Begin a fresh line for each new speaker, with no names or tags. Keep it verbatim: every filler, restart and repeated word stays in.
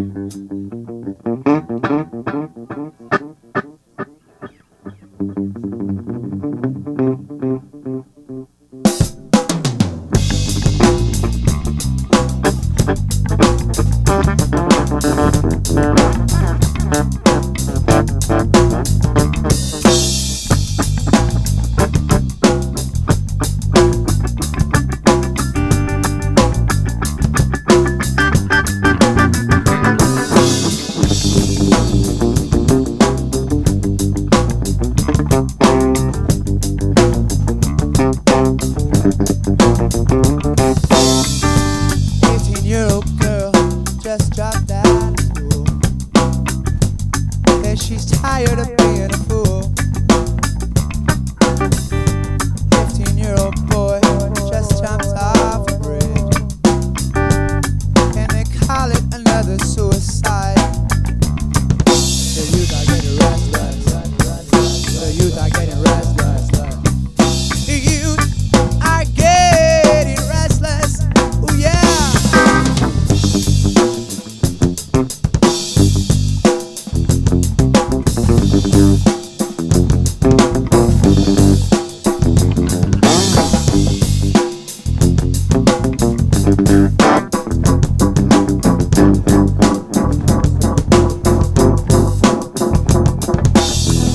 eighteen-year-old girl just dropped out of school. Says she's tired of being a fool. fifteen-year-old boy just jumped off a bridge. Can they call it another suicide? The youth are getting restless. The youth are getting restless. The youth are getting restless. Oh yeah.
Thank you.